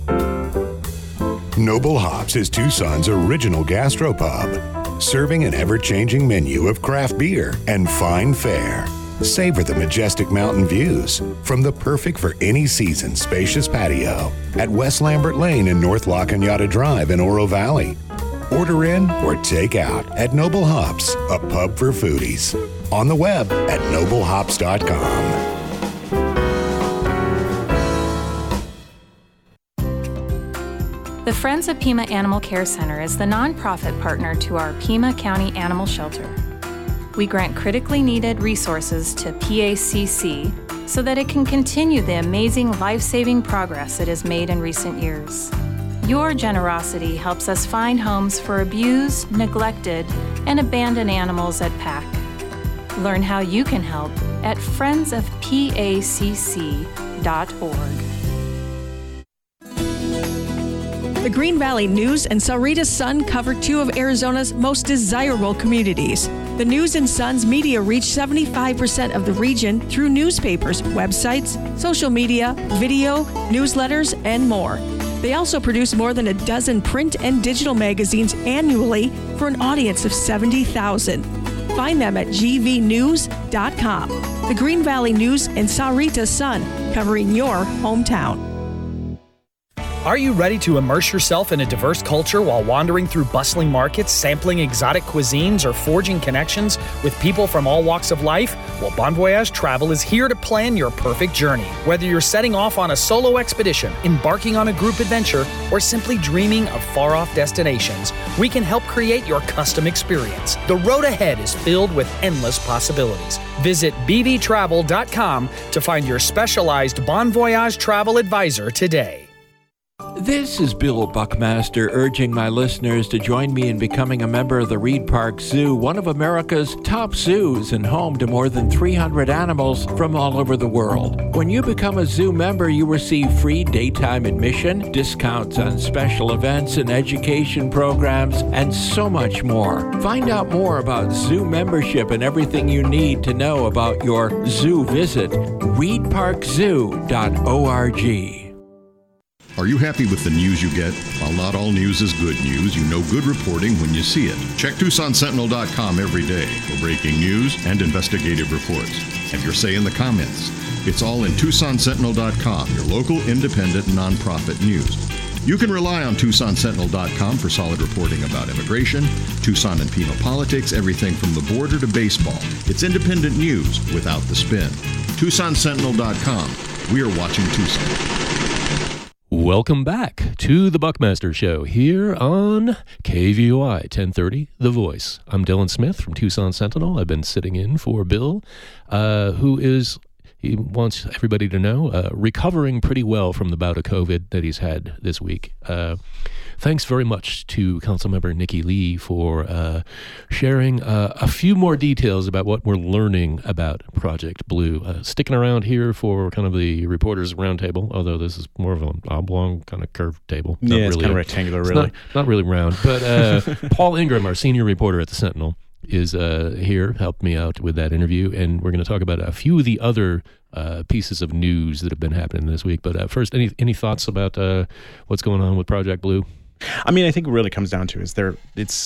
Noble Hops is Tucson's original gastropub, serving an ever-changing menu of craft beer and fine fare. Savor the majestic mountain views from the perfect for any season spacious patio at West Lambert Lane and North La Cañada Drive in Oro Valley. Order in or take out at Noble Hops, a pub for foodies. On the web at noble hops dot com. The Friends of Pima Animal Care Center is the nonprofit partner to our Pima County Animal Shelter. We grant critically needed resources to P A C C so that it can continue the amazing life-saving progress it has made in recent years. Your generosity helps us find homes for abused, neglected, and abandoned animals at P A C. Learn how you can help at friends of P A C C dot org. The Green Valley News and Sahuarita Sun cover two of Arizona's most desirable communities. The News and Sun's media reach seventy-five percent of the region through newspapers, websites, social media, video, newsletters, and more. They also produce more than a dozen print and digital magazines annually for an audience of seventy thousand. Find them at g v news dot com. The Green Valley News and Sahuarita Sun, covering your hometown. Are you ready to immerse yourself in a diverse culture while wandering through bustling markets, sampling exotic cuisines, or forging connections with people from all walks of life? Well, Bon Voyage Travel is here to plan your perfect journey. Whether you're setting off on a solo expedition, embarking on a group adventure, or simply dreaming of far-off destinations, we can help create your custom experience. The road ahead is filled with endless possibilities. Visit b v travel dot com to find your specialized Bon Voyage travel advisor today. This is Bill Buckmaster urging my listeners to join me in becoming a member of the Reed Park Zoo, one of America's top zoos and home to more than three hundred animals from all over the world. When you become a zoo member, you receive free daytime admission, discounts on special events and education programs, and so much more. Find out more about zoo membership and everything you need to know about your zoo visit. reed park zoo dot org. Are you happy with the news you get? While not all news is good news, you know good reporting when you see it. Check Tucson Sentinel dot com every day for breaking news and investigative reports. Have your say in the comments. It's all in Tucson Sentinel dot com, your local independent nonprofit news. You can rely on Tucson Sentinel dot com for solid reporting about immigration, Tucson and Pima politics, everything from the border to baseball. It's independent news without the spin. Tucson Sentinel dot com. We are watching Tucson. Welcome back to the Buckmaster Show here on K V O I ten thirty, The Voice. I'm Dylan Smith from Tucson Sentinel. I've been sitting in for Bill, uh, who is, he wants everybody to know, uh, recovering pretty well from the bout of COVID that he's had this week. Uh, thanks very much to Councilmember Nikki Lee for uh, sharing uh, a few more details about what we're learning about Project Blue. Uh, sticking around here for kind of the reporters roundtable, although this is more of an oblong kind of curved table. Not yeah, really it's kind a, of rectangular, it's really. Not, not really round. But uh, Paul Ingram, our senior reporter at the Sentinel, is uh, here, helped me out with that interview, and we're going to talk about a few of the other uh, pieces of news that have been happening this week. But uh, first, any any thoughts about uh, what's going on with Project Blue? I mean, I think it really comes down to is there. It's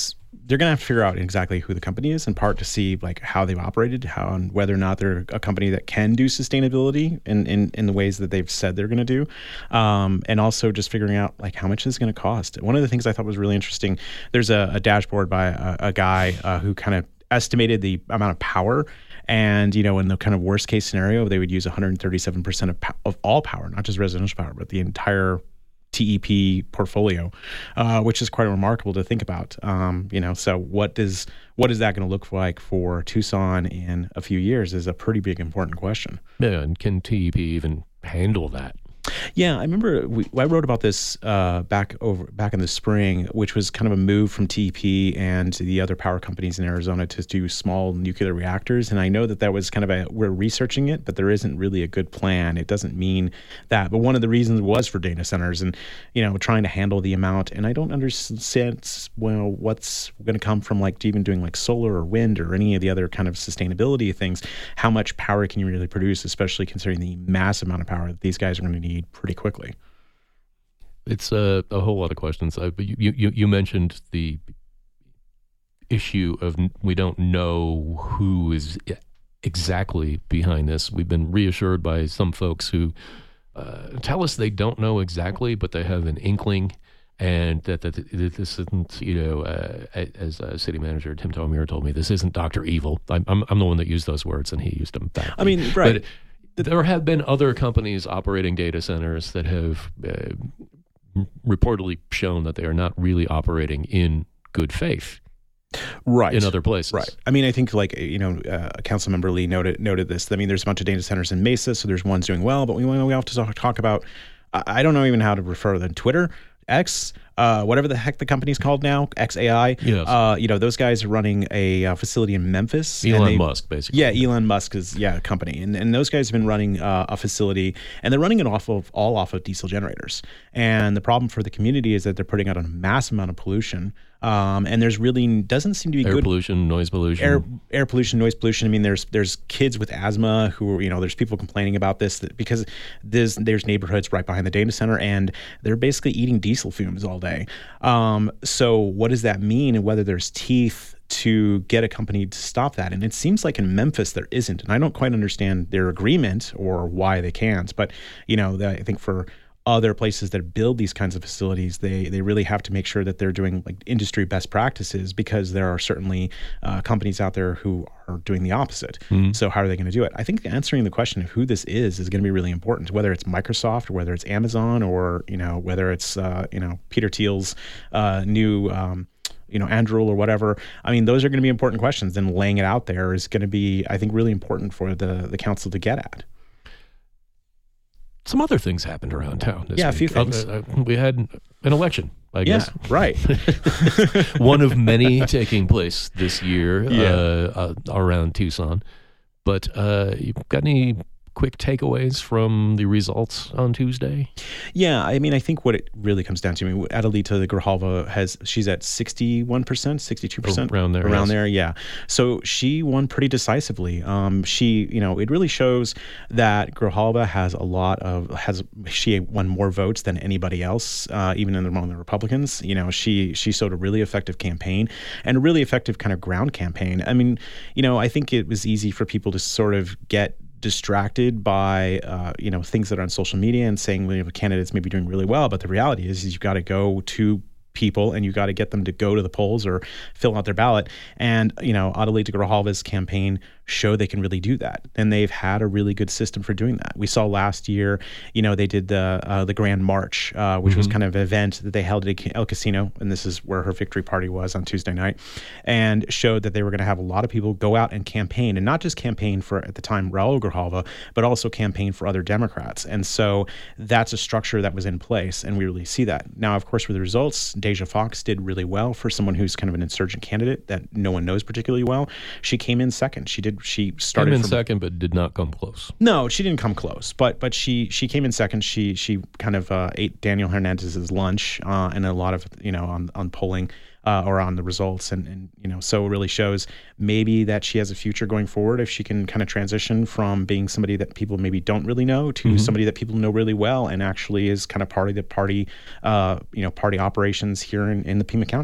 they're going to have to figure out exactly who the company is, in part to see like how they've operated, how and whether or not they're a company that can do sustainability in in, in the ways that they've said they're going to do, um, and also just figuring out like how much is going to cost. One of the things I thought was really interesting, there's a, a dashboard by a, a guy uh, who kind of estimated the amount of power. And, you know, in the kind of worst case scenario, they would use one hundred thirty-seven percent of, po- of all power, not just residential power, but the entire T E P portfolio, uh, which is quite remarkable to think about. Um, you know, so what does what is that going to look like for Tucson in a few years is a pretty big, important question. Yeah, and can T E P even handle that? Yeah, I remember we, I wrote about this uh, back over back in the spring, which was kind of a move from T E P and the other power companies in Arizona to do small nuclear reactors. And I know that that was kind of a, we're researching it, but there isn't really a good plan. It doesn't mean that. But one of the reasons was for data centers and, you know, trying to handle the amount. And I don't understand, well, what's going to come from like even doing like solar or wind or any of the other kind of sustainability things. How much power can you really produce, especially considering the massive amount of power that these guys are going to need pretty quickly? It's a, a whole lot of questions. Uh, but you, you, you mentioned the issue of we don't know who is exactly behind this. We've been reassured by some folks who uh, tell us they don't know exactly, but they have an inkling, and that, that, that this isn't, you know, uh, as uh, city manager Tim Tomir told me, this isn't Doctor Evil. I'm, I'm, I'm the one that used those words, and he used them back. I mean, right. But there have been other companies operating data centers that have uh, reportedly shown that they are not really operating in good faith. Right. In other places. Right. I mean, I think like, you know, uh, Councilmember Lee noted noted this. I mean, there's a bunch of data centers in Mesa, so there's ones doing well, but we, we have to talk, talk about, I don't know even how to refer to them, Twitter, X, uh, whatever the heck the company's called now, X A I. Yes. Uh, you know, those guys are running a uh, facility in Memphis. Elon Musk, basically. Yeah, Elon Musk is, yeah, a company. And and those guys have been running uh, a facility, and they're running it off of, all off of diesel generators. And the problem for the community is that they're putting out a massive amount of pollution. Um, and there's really doesn't seem to be air good pollution, noise pollution, air air pollution, noise pollution. I mean, there's there's kids with asthma who are, you know, there's people complaining about this that because there's there's neighborhoods right behind the data center, and they're basically eating diesel fumes all day. Um, so what does that mean, and whether there's teeth to get a company to stop that? And it seems like in Memphis there isn't, and I don't quite understand their agreement or why they can't. But you know, the, I think for other places that build these kinds of facilities, they they really have to make sure that they're doing like industry best practices, because there are certainly uh, companies out there who are doing the opposite. Mm-hmm. So how are they going to do it? I think answering the question of who this is is going to be really important, whether it's Microsoft or whether it's Amazon or, you know, whether it's, uh, you know, Peter Thiel's uh, new, um, you know, Anduril or whatever. I mean, those are going to be important questions, and laying it out there is going to be, I think, really important for the, the council to get at. Some other things happened around town this yeah, week. a few things. Uh, uh, we had an election, I guess. Yeah, right. One of many taking place this year yeah. uh, uh, around Tucson. But uh, you got any quick takeaways from the results on Tuesday? Yeah, I mean, I think what it really comes down to, I mean, Adelita Grijalva has, she's at sixty-one percent, sixty-two percent. Around there. Around yes. there, yeah. So she won pretty decisively. Um, she, you know, it really shows that Grijalva has a lot of, has, she won more votes than anybody else, uh, even in the, among the Republicans. You know, she, she showed a really effective campaign and a really effective kind of ground campaign. I mean, you know, I think it was easy for people to sort of get distracted by uh, you know, things that are on social media and saying, well, you know, candidates may be doing really well, but the reality is, is you've got to go to people and you got to get them to go to the polls or fill out their ballot. And you know, Adelita Grijalva's campaign show they can really do that, and they've had a really good system for doing that. We saw last year, you know, they did the uh, the Grand March, uh, which mm-hmm. was kind of an event that they held at El Casino, and this is where her victory party was on Tuesday night, and showed that they were going to have a lot of people go out and campaign, and not just campaign for, at the time, Raul Grijalva, but also campaign for other Democrats. And so that's a structure that was in place, and we really see that. Now, of course, with the results, Deja Fox did really well for someone who's kind of an insurgent candidate that no one knows particularly well. She came in second. She did She started came in from, second, but did not come close. No, she didn't come close, but but she she came in second. She she kind of uh, ate Daniel Hernandez's lunch, uh, and a lot of, you know, on on polling uh, or on the results, and and you know, so it really shows maybe that she has a future going forward if she can kind of transition from being somebody that people maybe don't really know to mm-hmm. somebody that people know really well, and actually is kind of part of the party, uh, you know, party operations here in, in the Pima County.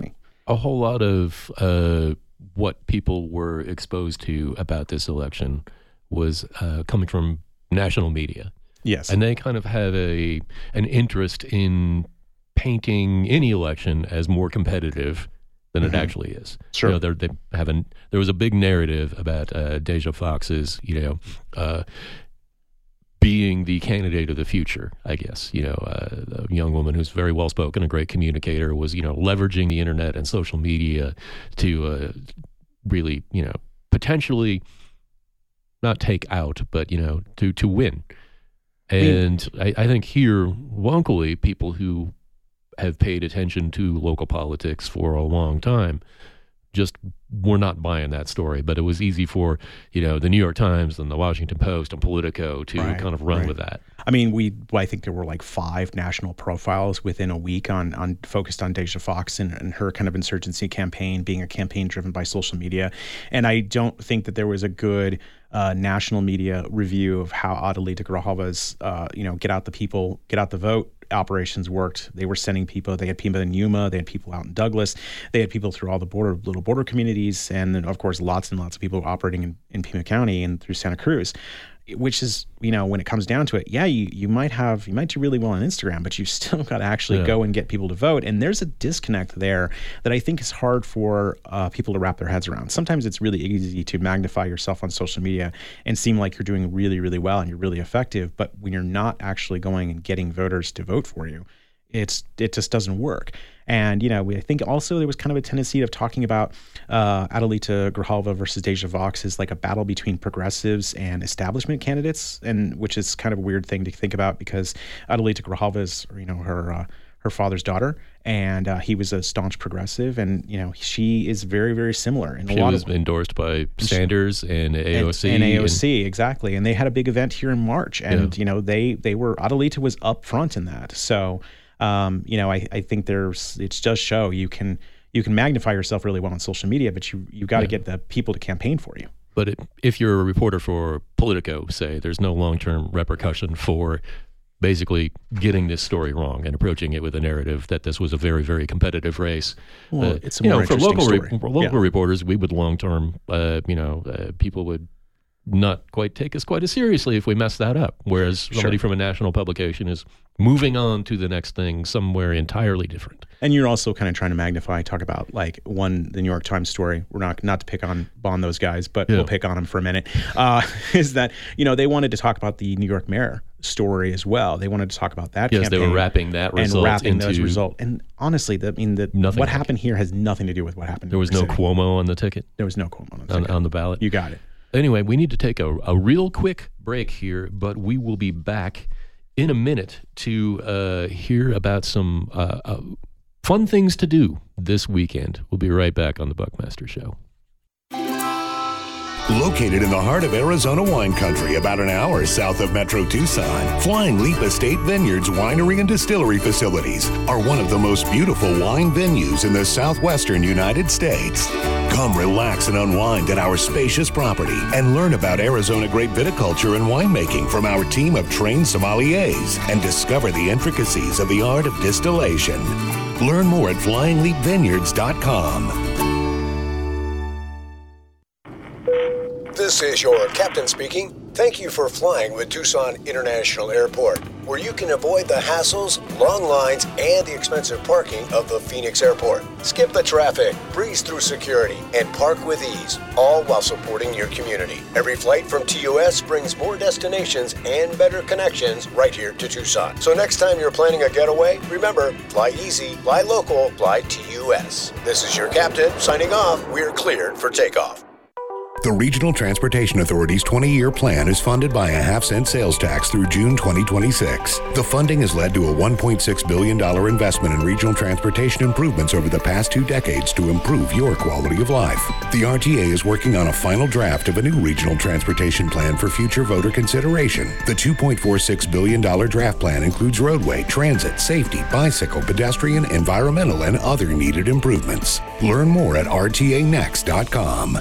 a whole lot of uh, what people were exposed to about this election was uh, coming from national media. Yes. And they kind of have a an interest in painting any election as more competitive than mm-hmm. it actually is. Sure. You know, they have an, there was a big narrative about uh, Deja Fox's, you know, uh, being the candidate of the future, I guess. You know, uh, a young woman who's very well spoken, a great communicator, was, you know, leveraging the internet and social media to uh, really, you know, potentially not take out, but, you know, to, to win. And I, I think here, locally, people who have paid attention to local politics for a long time just were not buying that story. But it was easy for, you know, the New York Times and the Washington Post and Politico to right, kind of run right. with that. I mean, we I think there were like five national profiles within a week on on focused on Deja Fox and, and her kind of insurgency campaign, being a campaign driven by social media. And I don't think that there was a good uh, national media review of how Adelita Grijalva's, uh, you know, get out the people, get out the vote operations worked. They were sending people. They had people in Yuma. They had people out in Douglas. They had people through all the border, little border communities, and then of course lots and lots of people operating in, in Pima County and through Santa Cruz. Which is, you know, when it comes down to it, yeah, you, you might have, you might do really well on Instagram, but you still got to actually yeah. go and get people to vote. And there's a disconnect there that I think is hard for uh, people to wrap their heads around. Sometimes it's really easy to magnify yourself on social media and seem like you're doing really, really well and you're really effective. But when you're not actually going and getting voters to vote for you, it's it just doesn't work. And, you know, we, I think also there was kind of a tendency of talking about uh, Adelita Grijalva versus Deja Fox as like a battle between progressives and establishment candidates, and which is kind of a weird thing to think about because Adelita Grijalva is, you know, her uh, her father's daughter, and uh, he was a staunch progressive, and, you know, she is very, very similar. In she a lot was of, endorsed by Sanders and A O C. And, and A O C, and, exactly. And they had a big event here in March, and, yeah. you know, they, they were, Adelita was up front in that. So, Um, you know, I, I think there's, it does show you can you can magnify yourself really well on social media, but you you got to yeah. get the people to campaign for you. But it, if you're a reporter for Politico, say, there's no long-term repercussion for basically getting this story wrong and approaching it with a narrative that this was a very, very competitive race. Well, uh, it's a you more know, for interesting local story. Re- for local yeah. reporters, we would long-term, uh, you know, uh, people would not quite take us quite as seriously if we mess that up. Whereas somebody Sure. from a national publication is moving on to the next thing somewhere entirely different. And you're also kind of trying to magnify, talk about like one, the New York Times story. We're not not to pick on Bond those guys, but Yeah. we'll pick on them for a minute. Uh, is that, you know, they wanted to talk about the New York mayor story as well. They wanted to talk about that Yes, campaign. they were wrapping that and result wrapping into those results. And honestly, the, I mean, the, nothing what like happened here has nothing to do with what happened. There was in no New York City. Cuomo on the ticket, There was no Cuomo on the on, ticket. on the ballot. You got it. Anyway, we need to take a, a real quick break here, but we will be back in a minute to uh, hear about some uh, uh, fun things to do this weekend. We'll be right back on the Buckmaster Show. Located in the heart of Arizona wine country, about an hour south of Metro Tucson, Flying Leap Estate Vineyards winery and distillery facilities are one of the most beautiful wine venues in the southwestern United States. Come relax and unwind at our spacious property and learn about Arizona grape viticulture and winemaking from our team of trained sommeliers and discover the intricacies of the art of distillation. Learn more at flying leap vineyards dot com. This is your captain speaking. Thank you for flying with Tucson International Airport, where you can avoid the hassles, long lines, and the expensive parking of the Phoenix Airport. Skip the traffic, breeze through security, and park with ease, all while supporting your community. Every flight from T U S brings more destinations and better connections right here to Tucson. So next time you're planning a getaway, remember, fly easy, fly local, fly T U S. This is your captain signing off. We're cleared for takeoff. The Regional Transportation Authority's twenty-year plan is funded by a half-cent sales tax through June twenty twenty-six. The funding has led to a one point six billion dollars investment in regional transportation improvements over the past two decades to improve your quality of life. The R T A is working on a final draft of a new regional transportation plan for future voter consideration. The two point four six billion dollars draft plan includes roadway, transit, safety, bicycle, pedestrian, environmental, and other needed improvements. Learn more at R T A next dot com.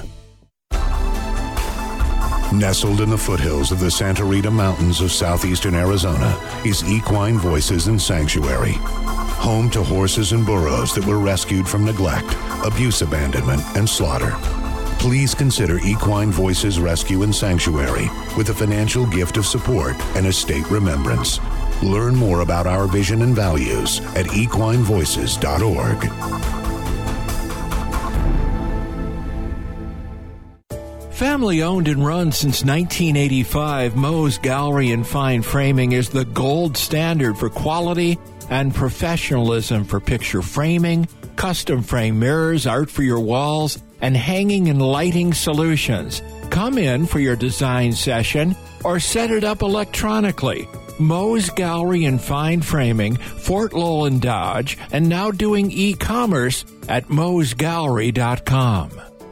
Nestled in the foothills of the Santa Rita Mountains of southeastern Arizona is Equine Voices and Sanctuary. home to horses and burros that were rescued from neglect, abuse, abandonment, and slaughter. Please consider Equine Voices Rescue and Sanctuary with a financial gift of support and estate remembrance. Learn more about our vision and values at equine voices dot org. Family owned and run since nineteen eighty-five, Moe's Gallery and Fine Framing is the gold standard for quality and professionalism for picture framing, custom frame mirrors, art for your walls, and hanging and lighting solutions. Come in for your design session or set it up electronically. Moe's Gallery and Fine Framing, Fort Lowell and Dodge, and now doing e-commerce at moes gallery dot com.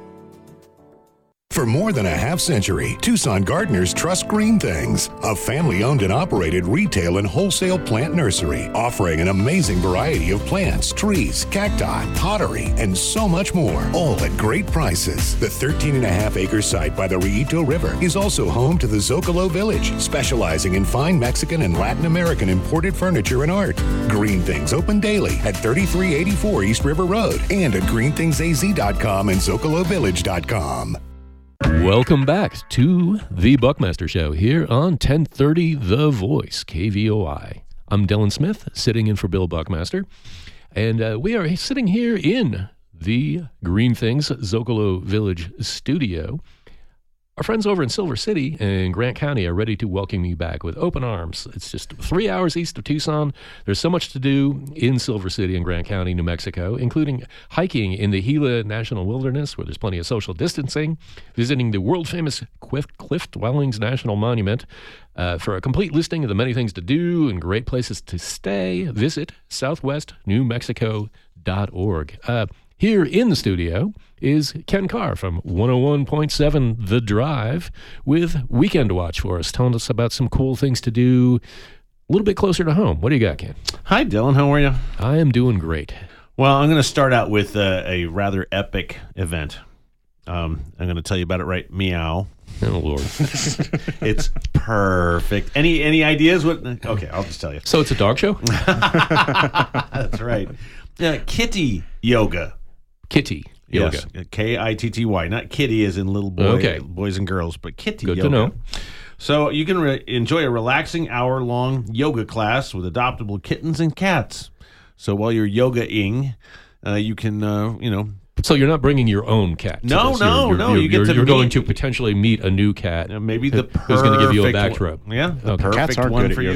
For more than a half century, Tucson gardeners trust Green Things, a family-owned and operated retail and wholesale plant nursery offering an amazing variety of plants, trees, cacti, pottery, and so much more, all at great prices. The thirteen and a half acre site by the Rillito River is also home to the Zocalo Village, specializing in fine Mexican and Latin American imported furniture and art. Green Things open daily at thirty-three eighty-four East River Road and at green things a z dot com and zocalo village dot com. Welcome back to the Buckmaster Show here on ten thirty The Voice, K V O I. I'm Dylan Smith, sitting in for Bill Buckmaster, and uh, we are sitting here in the Green Things Zocalo Village studio. Our friends over in Silver City and Grant County are ready to welcome you back with open arms. It's just three hours east of Tucson. There's so much to do in Silver City and Grant County, New Mexico, including hiking in the Gila National Wilderness, where there's plenty of social distancing, visiting the world-famous Cliff, Cliff Dwellings National Monument. Uh, for a complete listing of the many things to do and great places to stay, visit southwest new mexico dot org. Uh, Here in the studio is Ken Carr from one oh one point seven The Drive with Weekend Watch for us, telling us about some cool things to do a little bit closer to home. What do you got, Ken? Hi, Dylan. How are you? I am doing great. Well, I'm going to start out with uh, a rather epic event. Um, I'm going to tell you about it right meow. Oh, Lord. It's perfect. Any any ideas? What? Okay, I'll just tell you. So it's a dog show? That's right. Yeah, kitty yoga. Kitty yoga. Yes, K I T T Y. Not kitty as in little boy, okay. boys and girls, but kitty Good yoga. to know. So you can re- enjoy a relaxing hour-long yoga class with adoptable kittens and cats. So while you're yoga-ing, uh, you can, uh, you know... So you're not bringing your own cat to No, this. no, you're, you're, no. You're, You get you're, to you're going meet- to potentially meet a new cat. Uh, maybe the perfect who's going to give you a back rub. Yeah, the Okay. perfect Cats are one good for at you.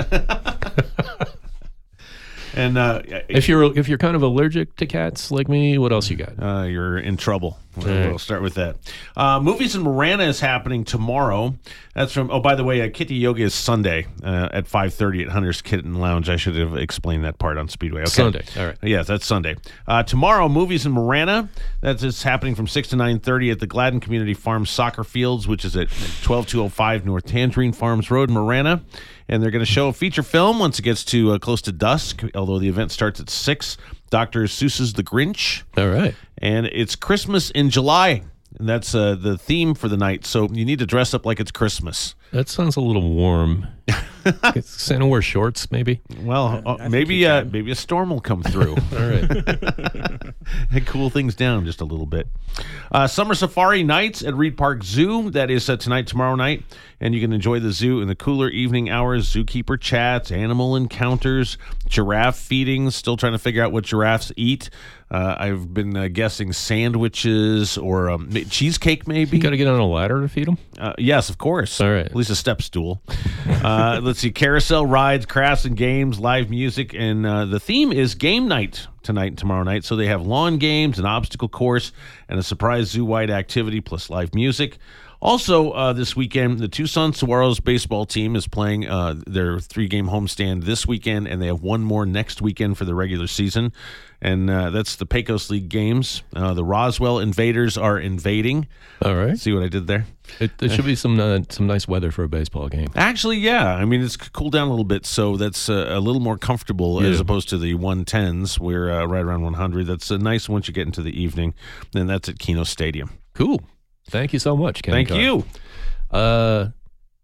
yoga. And uh, If you're if you're kind of allergic to cats like me, what else you got? Uh, you're in trouble. We'll, right. we'll start with that. Uh, Movies in Marana is happening tomorrow. That's from. Oh, by the way, uh, Kitty Yoga is Sunday uh, at five thirty at Hunter's Kitten Lounge. I should have explained that part on Speedway. Okay. Sunday. All right. Yes, that's Sunday. Uh, tomorrow, Movies in Marana. That's it's happening from six to nine thirty at the Gladden Community Farm Soccer Fields, which is at twelve two oh five North Tangerine Farms Road, Marana. And they're going to show a feature film once it gets to uh, close to dusk, although the event starts at six. Doctor Seuss's The Grinch. All right. And it's Christmas in July. And that's uh, the theme for the night. So you need to dress up like it's Christmas. That sounds a little warm. Santa wear shorts, maybe? Well, uh, maybe uh, maybe a storm will come through. All right. And cool things down just a little bit. Uh, Summer Safari Nights at Reed Park Zoo. That is uh, tonight, tomorrow night. And you can enjoy the zoo in the cooler evening hours. Zookeeper chats, animal encounters, giraffe feedings. Still trying to figure out what giraffes eat. Uh, I've been uh, guessing sandwiches or um, cheesecake, maybe. You got to get on a ladder to feed them? Uh, yes, of course. All right. At least a step stool. Uh, let's see. Carousel rides, crafts and games, live music. And uh, the theme is game night tonight and tomorrow night. So they have lawn games, an obstacle course, and a surprise zoo-wide activity plus live music. Also, uh, this weekend, the Tucson Saguaros baseball team is playing uh, their three-game homestand this weekend, and they have one more next weekend for the regular season. And uh, that's the Pecos League games. Uh, the Roswell Invaders are invading. All right. See what I did there? It, there should be some uh, some nice weather for a baseball game. Actually, yeah. I mean, it's cooled down a little bit, so that's uh, a little more comfortable Yeah. as opposed to the one tens. We're uh, right around one hundred. That's uh, nice once you get into the evening. And that's at Keno Stadium. Cool. Thank you so much, Ken Thank Carr. you. Uh,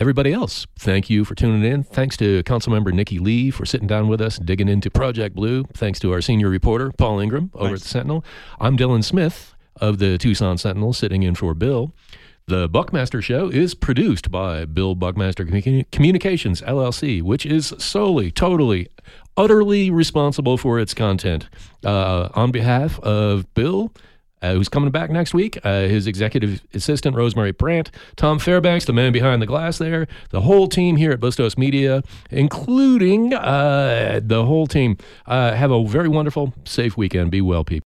everybody else, thank you for tuning in. Thanks to Councilmember Nikki Lee for sitting down with us, digging into Project Blue. Thanks to our senior reporter, Paul Ingram, over Nice. at the Sentinel. I'm Dylan Smith of the Tucson Sentinel, sitting in for Bill. The Buckmaster Show is produced by Bill Buckmaster Commu- Communications, L L C, which is solely, totally, utterly responsible for its content. Uh, on behalf of Bill, uh, who's coming back next week, uh, his executive assistant, Rosemary Brandt, Tom Fairbanks, the man behind the glass there, the whole team here at Bustos Media, including uh, the whole team, uh, have a very wonderful, safe weekend. Be well, people.